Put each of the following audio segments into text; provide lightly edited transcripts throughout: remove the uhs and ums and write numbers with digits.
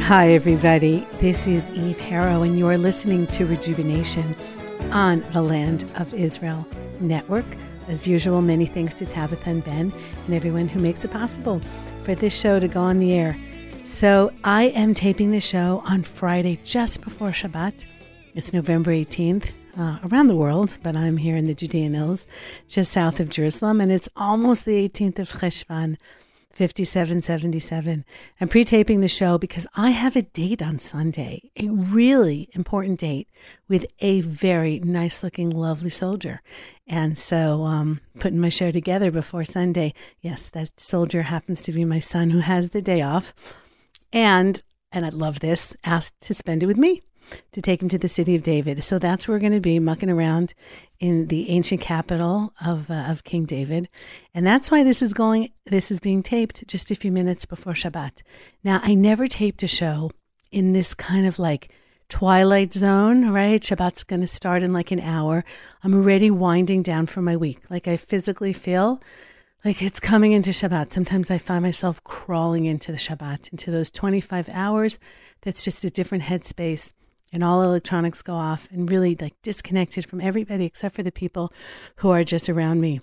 Hi, everybody. This is Eve Harrow, and you're listening to Rejuvenation on the Land of Israel Network. As usual, many thanks to Tabitha and Ben and everyone who makes it possible for this show to go on the air. So I am taping the show on Friday just before Shabbat. It's November 18th around the world, but I'm here in the Judean Hills, just south of Jerusalem, and it's almost the 18th of Cheshvan, 5777. I'm pre-taping the show because I have a date on Sunday, a really important date with a very nice-looking, lovely soldier. And so putting my show together before Sunday, yes, that soldier happens to be my son who has the day off. And I love this, asked to spend it with me, to take him to the city of David. So that's where we're going to be mucking around in the ancient capital of King David. And that's why this is being taped just a few minutes before Shabbat. Now, I never taped a show in this kind of like twilight zone, right? Shabbat's going to start in like an hour. I'm already winding down for my week. Like I physically feel like it's coming into Shabbat. Sometimes I find myself crawling into the Shabbat, into those 25 hours. That's just a different headspace. And all electronics go off and really like disconnected from everybody except for the people who are just around me.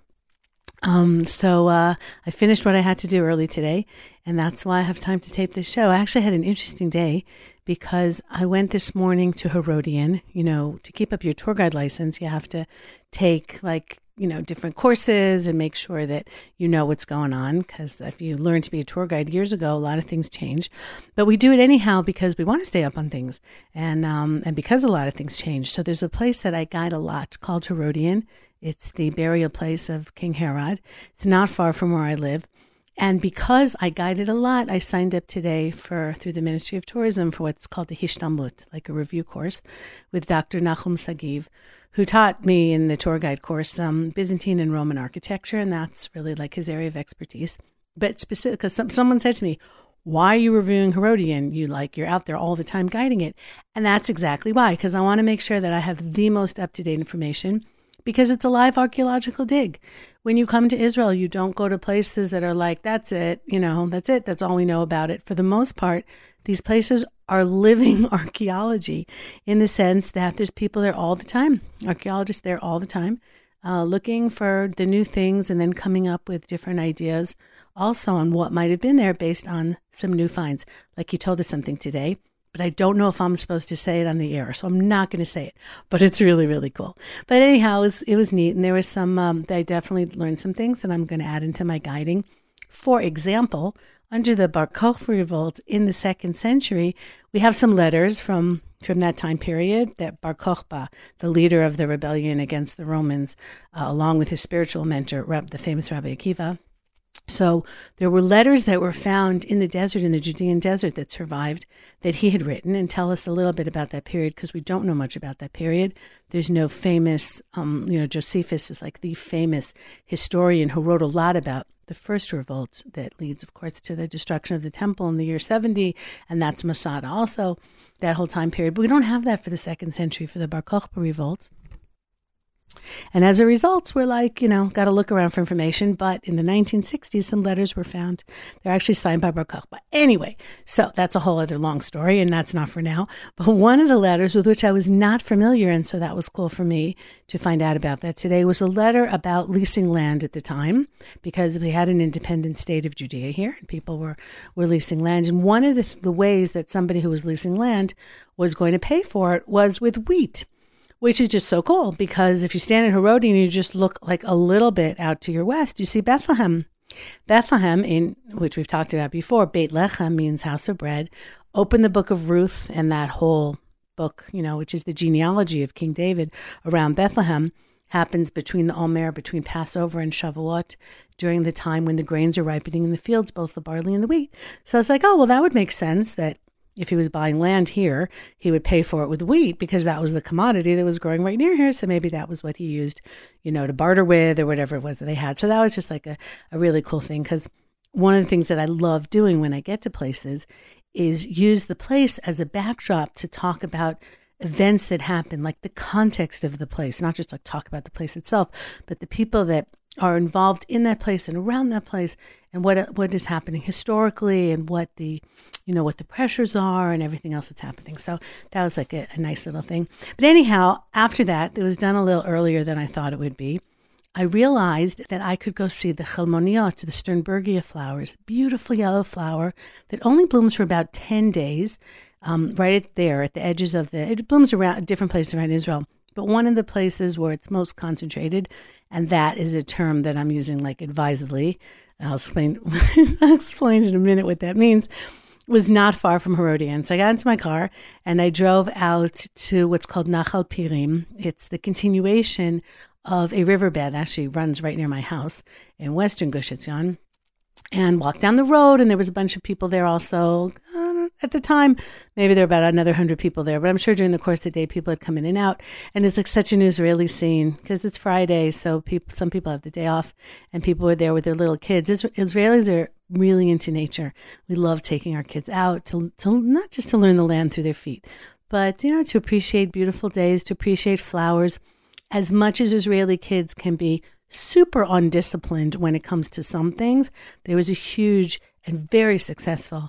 So I finished what I had to do early today, and that's why I have time to tape this show. I actually had an interesting day because I went this morning to Herodian. You know, to keep up your tour guide license, you have to take different courses and make sure that you know what's going on. Because if you learned to be a tour guide years ago, a lot of things change. But we do it anyhow because we want to stay up on things, and because a lot of things change. So there's a place that I guide a lot called Herodian. It's the burial place of King Herod. It's not far from where I live. And because I guided a lot, I signed up today through the Ministry of Tourism for what's called the Hishtamlut, like a review course with Dr. Nachum Sagiv, who taught me in the tour guide course Byzantine and Roman architecture, and that's really like his area of expertise. But specific, because someone said to me, why are you reviewing Herodian? You're out there all the time guiding it. And that's exactly why, because I want to make sure that I have the most up-to-date information, because it's a live archaeological dig. When you come to Israel, you don't go to places that are like, that's it, that's all we know about it. For the most part, these places are living archaeology in the sense that there's people there all the time, archaeologists there all the time, looking for the new things and then coming up with different ideas also on what might have been there based on some new finds. Like you told us something today, but I don't know if I'm supposed to say it on the air, so I'm not going to say it. But it's really, really cool. But anyhow, it was neat, and there was some, I definitely learned some things that I'm going to add into my guiding. For example, under the Bar Kokhba revolt in the 2nd century, we have some letters from that time period that Bar Kokhba, the leader of the rebellion against the Romans, along with his spiritual mentor, the famous Rabbi Akiva. So there were letters that were found in the desert, in the Judean desert, that survived, that he had written, and tell us a little bit about that period, because we don't know much about that period. There's no famous, Josephus is like the famous historian who wrote a lot about the first revolt that leads, of course, to the destruction of the temple in the year 70, and that's Masada also, that whole time period. But we don't have that for the 2nd century, for the Bar Kokhba revolt. And as a result, we're like, got to look around for information. But in the 1960s, some letters were found. They're actually signed by Bar Kokhba. Anyway, so that's a whole other long story, and that's not for now. But one of the letters with which I was not familiar, and so that was cool for me to find out about that today, was a letter about leasing land at the time, because we had an independent state of Judea here, and people were leasing land. And one of the ways that somebody who was leasing land was going to pay for it was with wheat, which is just so cool, because if you stand in Herodian and you just look like a little bit out to your west, you see Bethlehem. Bethlehem, in which we've talked about before, Beit Lechem means house of bread. Open the book of Ruth, and that whole book, which is the genealogy of King David around Bethlehem, happens between the Omer, between Passover and Shavuot, during the time when the grains are ripening in the fields, both the barley and the wheat. So it's like, oh, well, that would make sense that if he was buying land here, he would pay for it with wheat, because that was the commodity that was growing right near here. So maybe that was what he used, to barter with, or whatever it was that they had. So that was just like a really cool thing, because one of the things that I love doing when I get to places is use the place as a backdrop to talk about events that happen, like the context of the place, not just like talk about the place itself, but the people that are involved in that place and around that place, and what is happening historically, and what the pressures are, and everything else that's happening. So that was like a nice little thing. But anyhow, after that, it was done a little earlier than I thought it would be. I realized that I could go see the Chelmoniot, the Sternbergia flowers, beautiful yellow flower that only blooms for about 10 days, right there at the edges of it blooms around different places around Israel. But one of the places where it's most concentrated, and that is a term that I'm using like advisedly, I'll explain in a minute what that means, was not far from Herodian. So I got into my car and I drove out to what's called Nachal Pirim. It's the continuation of a riverbed, actually runs right near my house in western Gush Etzion, and walked down the road, and there was a bunch of people there also. At the time, maybe there were about another 100 people there, but I'm sure during the course of the day, people had come in and out, and it's like such an Israeli scene, because it's Friday, so some people have the day off, and people were there with their little kids. Israelis are really into nature. We love taking our kids out to not just to learn the land through their feet, but, to appreciate beautiful days, to appreciate flowers. As much as Israeli kids can be super undisciplined when it comes to some things, there was a huge and very successful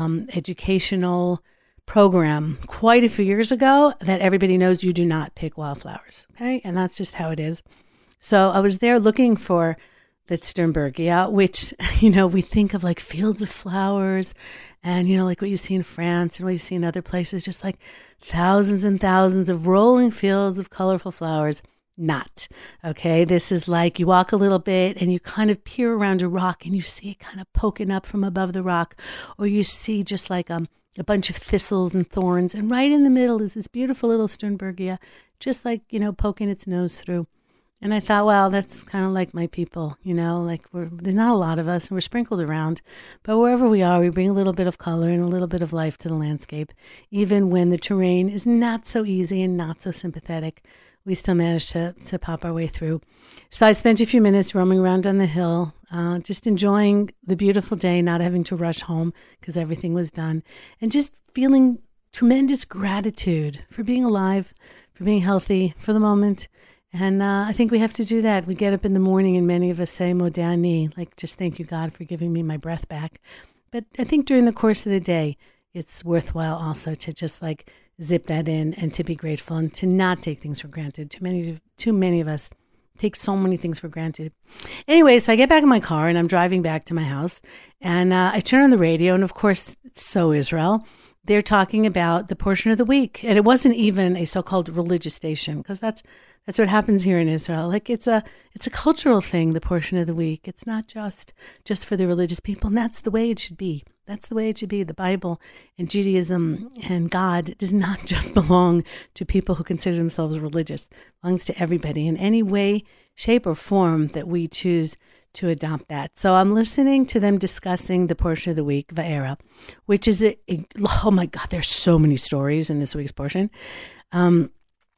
educational program quite a few years ago that everybody knows you do not pick wildflowers, okay? And that's just how it is. So I was there looking for the Sternbergia, which, we think of like fields of flowers and, like what you see in France and what you see in other places, just like thousands and thousands of rolling fields of colorful flowers. Not. Okay. This is like you walk a little bit and you kind of peer around a rock and you see it kind of poking up from above the rock, or you see just like a bunch of thistles and thorns. And right in the middle is this beautiful little Sternbergia, just like, poking its nose through. And I thought, well, that's kind of like my people, like there's not a lot of us and we're sprinkled around, but wherever we are, we bring a little bit of color and a little bit of life to the landscape. Even when the terrain is not so easy and not so sympathetic, we still managed to pop our way through. So I spent a few minutes roaming around on the hill, just enjoying the beautiful day, not having to rush home because everything was done, and just feeling tremendous gratitude for being alive, for being healthy, for the moment. And I think we have to do that. We get up in the morning and many of us say, Modeh Ani, like just thank you, God, for giving me my breath back. But I think during the course of the day, it's worthwhile also to just like zip that in and to be grateful and to not take things for granted. Too many of us take so many things for granted. Anyway, so I get back in my car and I'm driving back to my house and I turn on the radio, and of course, So Israel. They're talking about the portion of the week, and it wasn't even a so-called religious station, because that's what happens here in Israel. Like it's a cultural thing, the portion of the week. It's not just for the religious people, and that's the way it should be. That's the way it should be. The Bible and Judaism and God does not just belong to people who consider themselves religious. It belongs to everybody in any way, shape, or form that we choose to adopt that. So I'm listening to them discussing the portion of the week, Va'era, which is oh my God, there's so many stories in this week's portion. And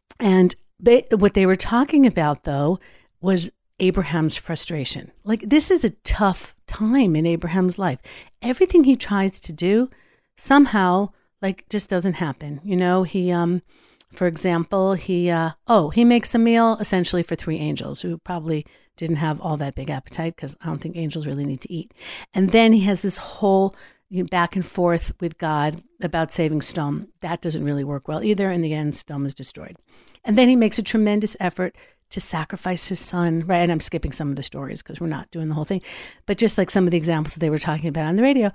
what they were talking about, though, was Abraham's frustration. Like, this is a tough time in Abraham's life. Everything he tries to do somehow, like, just doesn't happen. He, for example, he makes a meal essentially for 3 angels who probably didn't have all that big appetite, because I don't think angels really need to eat. And then he has this whole back and forth with God about saving Sdom. That doesn't really work well either. In the end, Sdom is destroyed. And then he makes a tremendous effort to sacrifice his son, right? And I'm skipping some of the stories because we're not doing the whole thing, but just like some of the examples that they were talking about on the radio,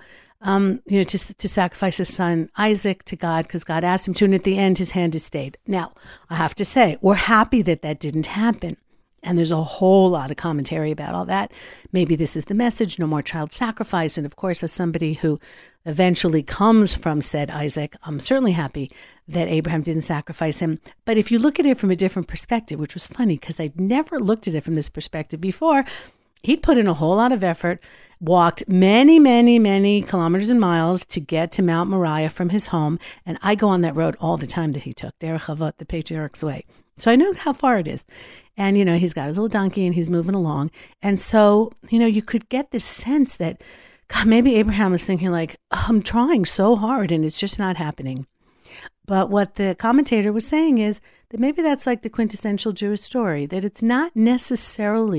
to sacrifice his son Isaac to God because God asked him to, and at the end, his hand is stayed. Now, I have to say, we're happy that didn't happen. And there's a whole lot of commentary about all that. Maybe this is the message, no more child sacrifice. And of course, as somebody who eventually comes from said Isaac, I'm certainly happy that Abraham didn't sacrifice him. But if you look at it from a different perspective, which was funny because I'd never looked at it from this perspective before, he'd put in a whole lot of effort, walked many, many, many kilometers and miles to get to Mount Moriah from his home. And I go on that road all the time that he took, Derech Havot, the Patriarch's Way. So I know how far it is. And, he's got his little donkey and he's moving along. And so, you could get this sense that, God, maybe Abraham is thinking like, I'm trying so hard and it's just not happening. But what the commentator was saying is that maybe that's like the quintessential Jewish story, that it's not necessarily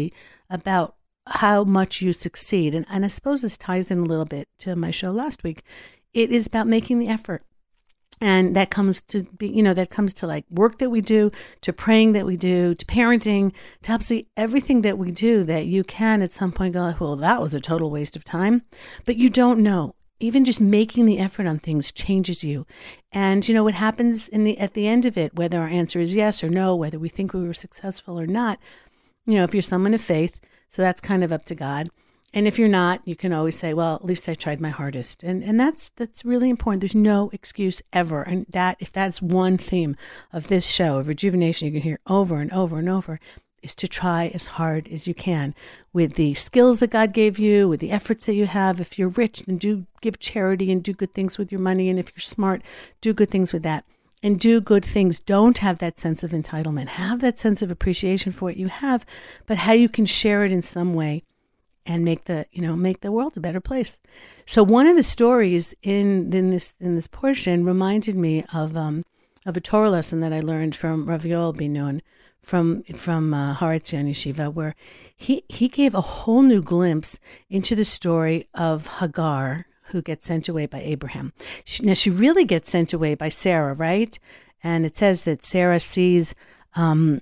about how much you succeed. And I suppose this ties in a little bit to my show last week. It is about making the effort. And that comes to be, that comes to like work that we do, to praying that we do, to parenting, to absolutely everything that we do, that you can at some point go, well, that was a total waste of time. But you don't know. Even just making the effort on things changes you. And what happens at the end of it, whether our answer is yes or no, whether we think we were successful or not, if you're someone of faith, so that's kind of up to God. And if you're not, you can always say, well, at least I tried my hardest. And that's really important. There's no excuse ever. And if that's one theme of this show, of rejuvenation, you can hear over and over and over, is to try as hard as you can with the skills that God gave you, with the efforts that you have. If you're rich, then do give charity and do good things with your money. And if you're smart, do good things with that. And do good things. Don't have that sense of entitlement. Have that sense of appreciation for what you have, but how you can share it in some way and make the world a better place. So one of the stories in this portion reminded me of a Torah lesson that I learned from Rav Yoel Ben-Nun from Har Etzion Yeshiva, where he gave a whole new glimpse into the story of Hagar, who gets sent away by Abraham. She really gets sent away by Sarah, right? And it says that Sarah sees the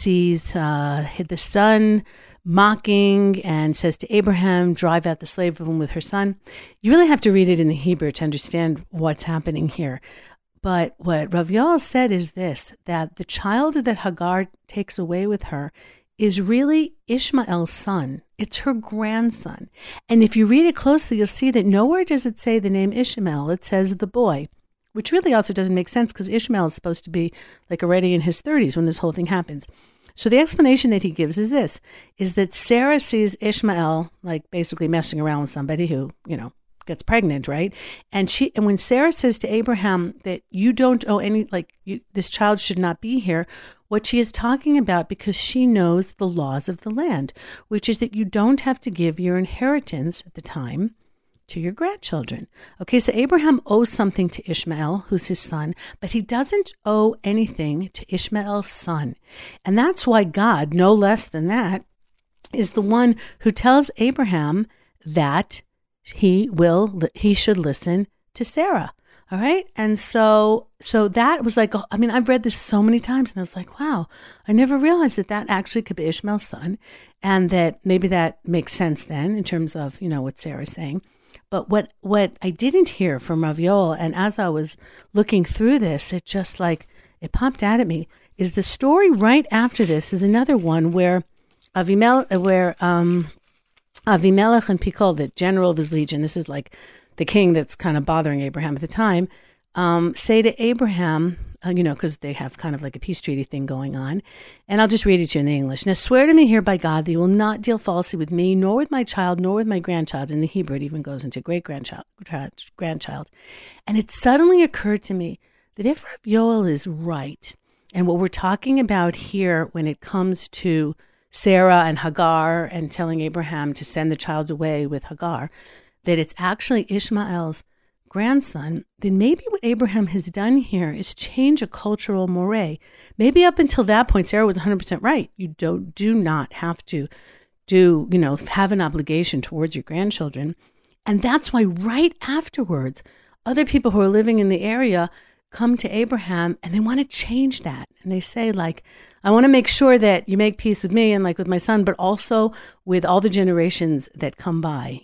son mocking and says to Abraham, drive out the slave woman with her son. You really have to read it in the Hebrew to understand what's happening here. But what Rav Yoel said is this, that the child that Hagar takes away with her is really Ishmael's son. It's her grandson. And if you read it closely, you'll see that nowhere does it say the name Ishmael. It says the boy, which really also doesn't make sense because Ishmael is supposed to be like already in his 30s when this whole thing happens. So the explanation that he gives is this, is that Sarah sees Ishmael like basically messing around with somebody who, gets pregnant, right? And when Sarah says to Abraham that you don't owe this child should not be here, what she is talking about, because she knows the laws of the land, which is that you don't have to give your inheritance at the time to your grandchildren. Okay, so Abraham owes something to Ishmael, who's his son, but he doesn't owe anything to Ishmael's son. And that's why God, no less than that, is the one who tells Abraham that he should listen to Sarah. All right. And so that was like, I've read this so many times and I was like, wow, I never realized that actually could be Ishmael's son. And that maybe that makes sense then in terms of, what Sarah's saying. But what I didn't hear from Rav Yoel, and as I was looking through this, it just it popped out at me, is the story right after this is another one where Avimelech and Pikol, the general of his legion, this is like the king that's kind of bothering Abraham at the time, say to Abraham, because they have kind of like a peace treaty thing going on. And I'll just read it to you in the English. Now, swear to me here by God that you will not deal falsely with me, nor with my child, nor with my grandchild. In the Hebrew, it even goes into great-grandchild. And it suddenly occurred to me that if Rav Yoel is right, and what we're talking about here when it comes to Sarah and Hagar and telling Abraham to send the child away with Hagar, that it's actually Ishmael's grandson, then maybe what Abraham has done here is change a cultural mores. Maybe up until that point, Sarah was 100% right. You do not have to have an obligation towards your grandchildren. And that's why right afterwards, other people who are living in the area come to Abraham and they want to change that. And they say, I want to make sure that you make peace with me and with my son, but also with all the generations that come by.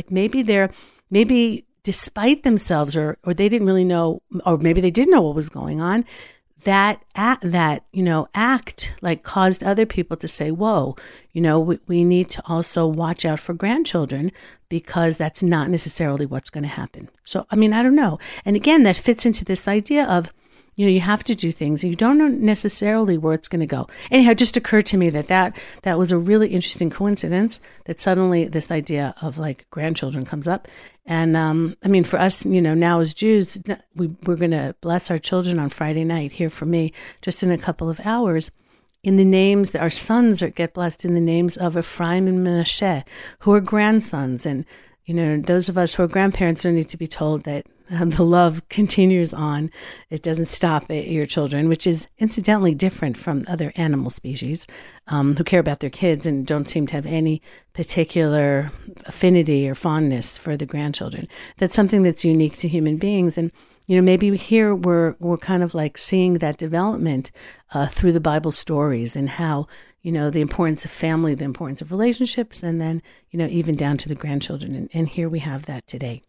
Maybe despite themselves, or they didn't really know, or maybe they did know what was going on, that act caused other people to say, whoa, we need to also watch out for grandchildren because that's not necessarily what's going to happen. So, I don't know. And again, that fits into this idea of, you have to do things and you don't know necessarily where it's going to go. Anyhow, it just occurred to me that was a really interesting coincidence that suddenly this idea of grandchildren comes up. And for us, now as Jews, we're going to bless our children on Friday night here for me, just in a couple of hours, in the names that our sons get blessed in the names of Ephraim and Menashe, who are grandsons. And, those of us who are grandparents don't need to be told that The love continues on. It doesn't stop at your children, which is incidentally different from other animal species who care about their kids and don't seem to have any particular affinity or fondness for the grandchildren. That's something that's unique to human beings. And maybe here we're kind of like seeing that development through the Bible stories and how, the importance of family, the importance of relationships, and then, even down to the grandchildren. And here we have that today.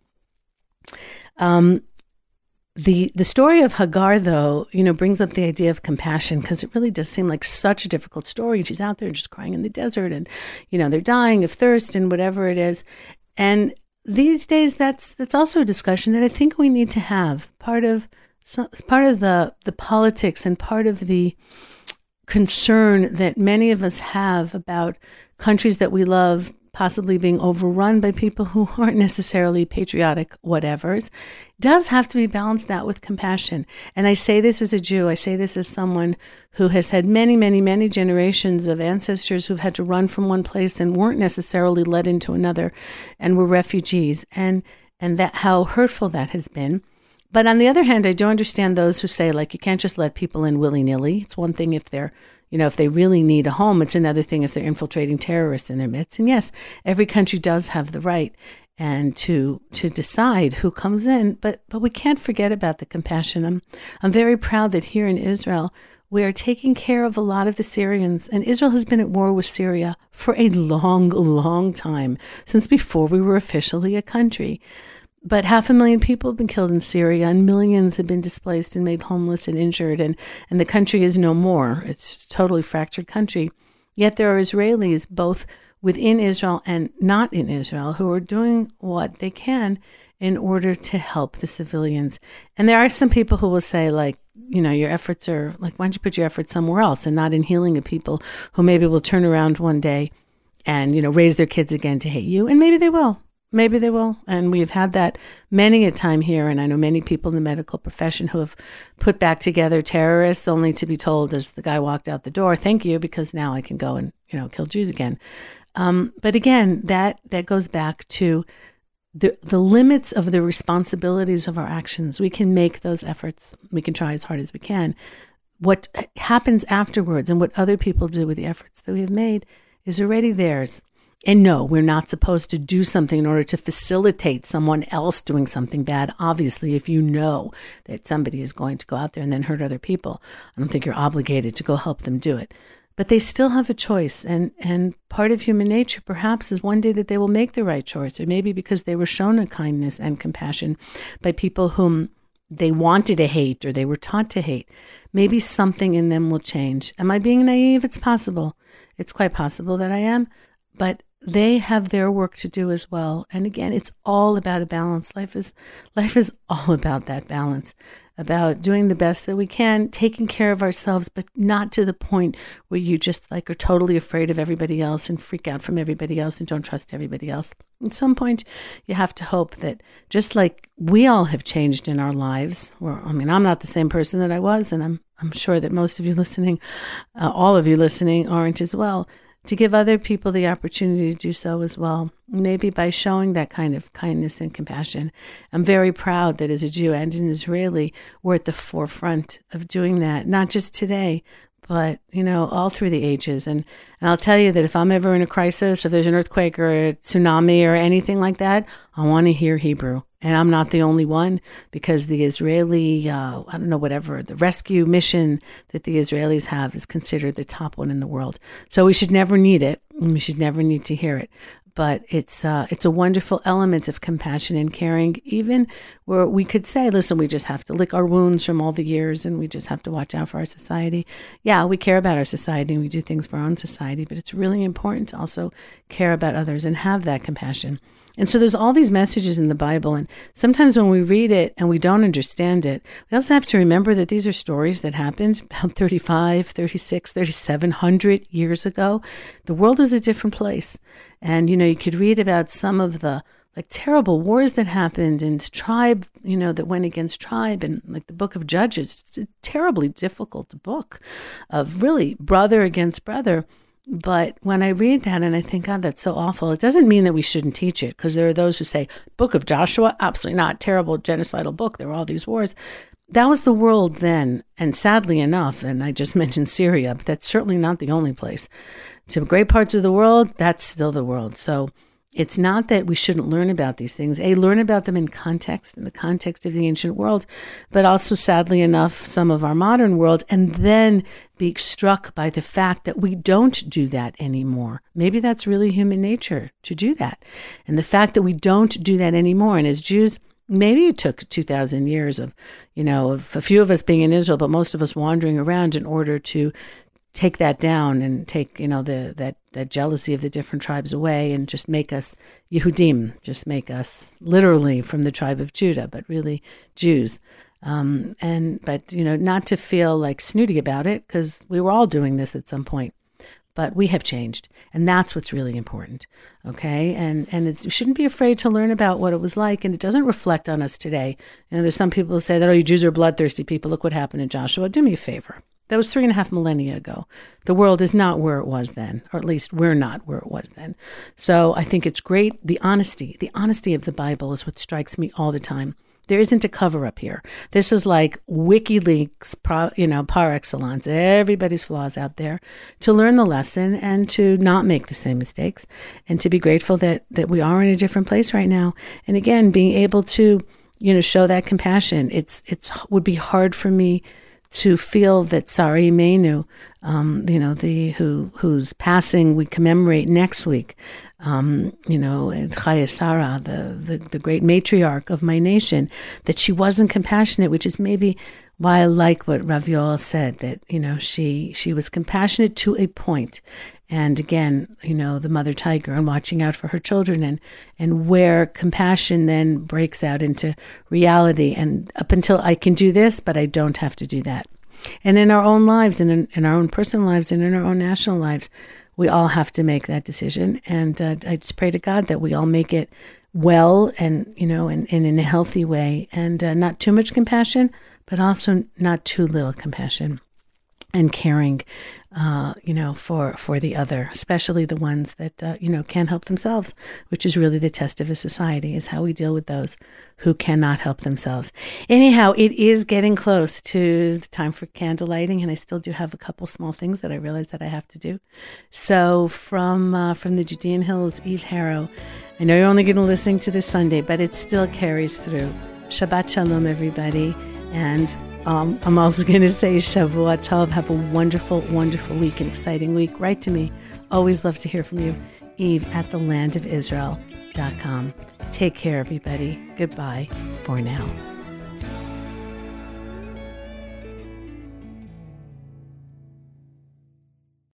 The story of Hagar, though, brings up the idea of compassion, because it really does seem like such a difficult story. She's out there just crying in the desert, and, they're dying of thirst and whatever it is. And these days, that's also a discussion that I think we need to have. Part of the politics and part of the concern that many of us have about countries that we love possibly being overrun by people who aren't necessarily patriotic whatevers, does have to be balanced out with compassion. And I say this as a Jew. I say this as someone who has had many, many, many generations of ancestors who've had to run from one place and weren't necessarily led into another and were refugees, and that how hurtful that has been. But on the other hand, I do understand those who say, like, you can't just let people in willy-nilly. It's one thing if they're if they really need a home. It's another thing if they're infiltrating terrorists in their midst. And yes, every country does have the right and to decide who comes in, but we can't forget about the compassion. I'm very proud that here in Israel, we are taking care of a lot of the Syrians. And Israel has been at war with Syria for a long, long time, since before we were officially a country. But 500,000 people have been killed in Syria, and millions have been displaced and made homeless and injured, and the country is no more. It's a totally fractured country. Yet there are Israelis, both within Israel and not in Israel, who are doing what they can in order to help the civilians. And there are some people who will say, like, your efforts are, like, why don't you put your efforts somewhere else and not in healing of people who maybe will turn around one day and, raise their kids again to hate you. And maybe they will. Maybe they will. And we've had that many a time here. And I know many people in the medical profession who have put back together terrorists only to be told as the guy walked out the door, thank you, because now I can go and, kill Jews again. But again, that goes back to the limits of the responsibilities of our actions. We can make those efforts. We can try as hard as we can. What happens afterwards and what other people do with the efforts that we have made is already theirs. And no, we're not supposed to do something in order to facilitate someone else doing something bad. Obviously, if you know that somebody is going to go out there and then hurt other people, I don't think you're obligated to go help them do it. But they still have a choice. And part of human nature, perhaps, is one day that they will make the right choice, or maybe because they were shown a kindness and compassion by people whom they wanted to hate or they were taught to hate. Maybe something in them will change. Am I being naive? It's possible. It's quite possible that I am. But they have their work to do as well. And again, it's all about a balance. Life is all about that balance, about doing the best that we can, taking care of ourselves, but not to the point where you just are totally afraid of everybody else and freak out from everybody else and don't trust everybody else. At some point, you have to hope that just like we all have changed in our lives, I'm not the same person that I was, and I'm sure that most of you listening, all of you listening, aren't as well. To give other people the opportunity to do so as well, maybe by showing that kind of kindness and compassion. I'm very proud that as a Jew and an Israeli, we're at the forefront of doing that, not just today, but, all through the ages. And I'll tell you that if I'm ever in a crisis, if there's an earthquake or a tsunami or anything like that, I want to hear Hebrew. And I'm not the only one, because the Israeli, the rescue mission that the Israelis have is considered the top one in the world. So we should never need it. We should never need to hear it. But it's a wonderful element of compassion and caring, even where we could say, listen, we just have to lick our wounds from all the years and we just have to watch out for our society. Yeah, we care about our society and we do things for our own society, but it's really important to also care about others and have that compassion. And so there's all these messages in the Bible, and sometimes when we read it and we don't understand it, we also have to remember that these are stories that happened about 35, 36, 3,700 years ago. The world was a different place. And, you could read about some of the terrible wars that happened and tribe, that went against tribe, and the book of Judges. It's a terribly difficult book of really brother against brother. But when I read that and I think, God, that's so awful, it doesn't mean that we shouldn't teach it, because there are those who say, Book of Joshua, absolutely not, terrible genocidal book. There were all these wars. That was the world then. And sadly enough, and I just mentioned Syria, but that's certainly not the only place. To great parts of the world, that's still the world. So it's not that we shouldn't learn about these things. Learn about them in the context of the ancient world, but also, sadly enough, some of our modern world, and then be struck by the fact that we don't do that anymore. Maybe that's really human nature to do that. And the fact that we don't do that anymore, and as Jews, maybe it took 2,000 years of a few of us being in Israel, but most of us wandering around in order to take that down and take, that jealousy of the different tribes away and just make us Yehudim, just make us literally from the tribe of Judah, but really Jews. But not to feel like snooty about it, because we were all doing this at some point, but we have changed. And that's what's really important. Okay. And you shouldn't be afraid to learn about what it was like. And it doesn't reflect on us today. There's some people who say that, you Jews are bloodthirsty people. Look what happened in Joshua. Do me a favor. That was 3.5 millennia ago. The world is not where it was then, or at least we're not where it was then. So I think it's great. The honesty of the Bible is what strikes me all the time. There isn't a cover up here. This is like WikiLeaks, par excellence. Everybody's flaws out there, to learn the lesson and to not make the same mistakes, and to be grateful that we are in a different place right now. And again, being able to, show that compassion. It's would be hard for me to feel that Sari Imeinu, whose passing we commemorate next week, Chaya Sarah, the great matriarch of my nation, that she wasn't compassionate, which is maybe why I like what Rav Yoel said, that, she was compassionate to a point. And again, the mother tiger and watching out for her children, and where compassion then breaks out into reality. And up until I can do this, but I don't have to do that. And in our own lives, and in our own personal lives, and in our own national lives, we all have to make that decision. And I just pray to God that we all make it well, and and in a healthy way, and not too much compassion, but also not too little compassion and caring, for the other, especially the ones that, can't help themselves, which is really the test of a society, is how we deal with those who cannot help themselves. Anyhow, it is getting close to the time for candle lighting, and I still do have a couple small things that I realize that I have to do. So from the Judean Hills, Eve Harrow, I know you're only going to listen to this Sunday, but it still carries through. Shabbat Shalom, everybody. And I'm also going to say Shavua Tov. Have a wonderful, wonderful week, an exciting week. Write to me. Always love to hear from you. Eve at thelandofisrael.com. Take care, everybody. Goodbye for now.